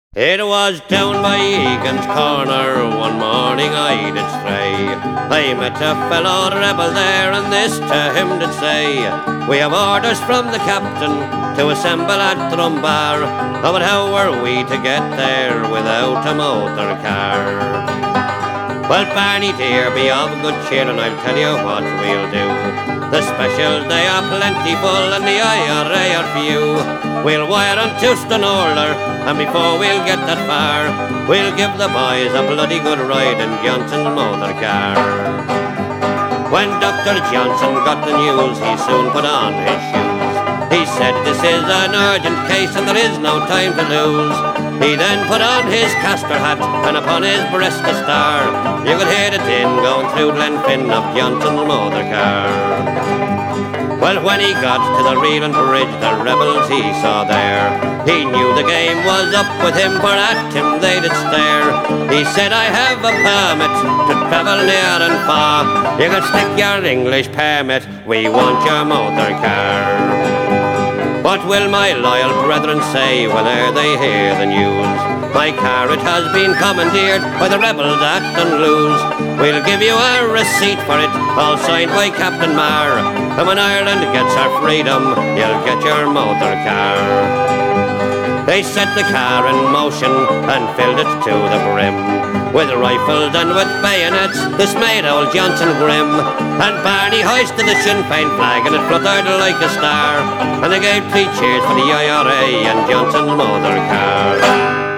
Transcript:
It was down by Egan's Corner, one morning I did stray. I met a fellow rebel there, and this to him did say, "We have orders from the captain to assemble at Drumbar, oh, but how were we to get there without a motor car?" Well, Barney dear, be of good cheer, and I'll tell you what we'll do. The specials, they are plentiful, and the IRA are few. We'll wire unto Stonehorler, and before we'll get that far, we'll give the boys a bloody good ride in Johnson's motor car. When Dr. Johnson got the news, he soon put on his shoes. He said, "This is an urgent case, and there is no time to lose." He then put on his castor hat, and upon his breast a star. You could hear the din going through Glenfin of Johnson's motor car. Well, when he got to the Reeling Bridge, the rebels he saw there, he knew the game was up with him, for at him they did stare. He said, "I have a permit to travel near and far. You can stick your English permit, we want your motor car." What will my loyal brethren say whene'er they hear the news? My car, it has been commandeered by the rebels at Dunluce. We'll give you a receipt for it, all signed by Captain Marr. And when Ireland gets her freedom, you'll get your motor car. They set the car in motion and filled it to the brim, with rifles and with bayonets, this made old Johnson grim. And Barney hoisted the Sinn Féin flag, and it fluttered like a star, and they gave 3 cheers for the IRA and Johnson's motor car.